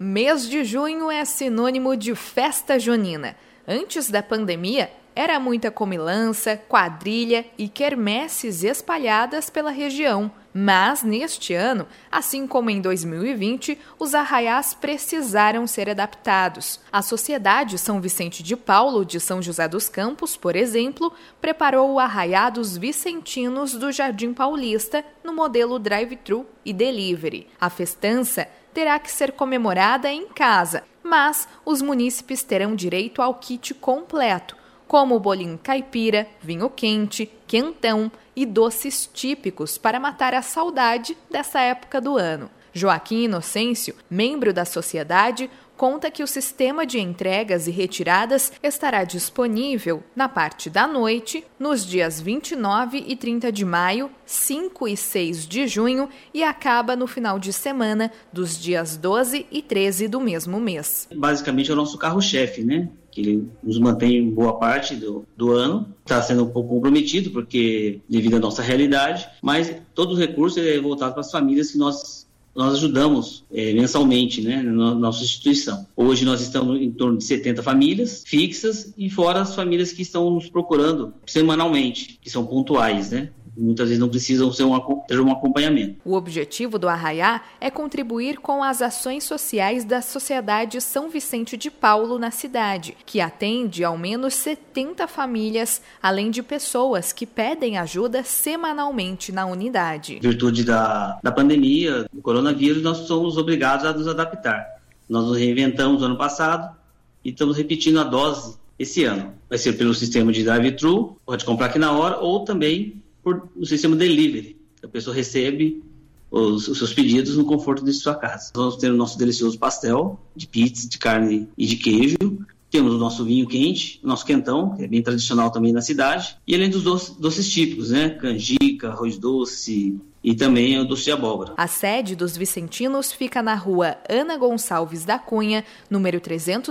Mês de junho é sinônimo de festa junina. Antes da pandemia, era muita comilança, quadrilha e quermesses espalhadas pela região. Mas, neste ano, assim como em 2020, os arraiás precisaram ser adaptados. A Sociedade São Vicente de Paulo de São José dos Campos, por exemplo, preparou o Arraiá dos Vicentinos do Jardim Paulista no modelo drive-thru e delivery. A festança terá que ser comemorada em casa, mas os munícipes terão direito ao kit completo, como bolinho caipira, vinho quente, quentão e doces típicos para matar a saudade dessa época do ano. Joaquim Inocêncio, membro da sociedade, conta que o sistema de entregas e retiradas estará disponível na parte da noite, nos dias 29 e 30 de maio, 5 e 6 de junho e acaba no final de semana dos dias 12 e 13 do mesmo mês. Basicamente é o nosso carro-chefe, né? Que ele nos mantém boa parte do ano. Está sendo um pouco comprometido, porque devido à nossa realidade, mas todo o recurso é voltado para as famílias que nós ajudamos mensalmente, né, na nossa instituição. Hoje nós estamos em torno de 70 famílias fixas e fora as famílias que estão nos procurando semanalmente, que são pontuais, né? Muitas vezes não precisam ter um acompanhamento. O objetivo do Arraiá é contribuir com as ações sociais da Sociedade São Vicente de Paulo na cidade, que atende ao menos 70 famílias, além de pessoas que pedem ajuda semanalmente na unidade. Em virtude da pandemia, do coronavírus, nós somos obrigados a nos adaptar. Nós nos reinventamos no ano passado e estamos repetindo a dose esse ano. Vai ser pelo sistema de drive-thru, pode comprar aqui na hora, ou também por o sistema delivery. A pessoa recebe os seus pedidos no conforto de sua casa. Vamos ter o nosso delicioso pastel de pizza, de carne e de queijo. Temos o nosso vinho quente, o nosso quentão, que é bem tradicional também na cidade. E além dos doces típicos, né? Canjica, arroz doce e também o doce de abóbora. A sede dos Vicentinos fica na rua Ana Gonçalves da Cunha, número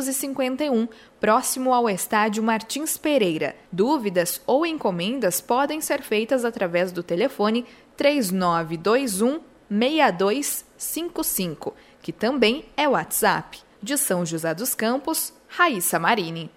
351, próximo ao estádio Martins Pereira. Dúvidas ou encomendas podem ser feitas através do telefone 3921-6255, que também é o WhatsApp. De São José dos Campos, Raíssa Marini.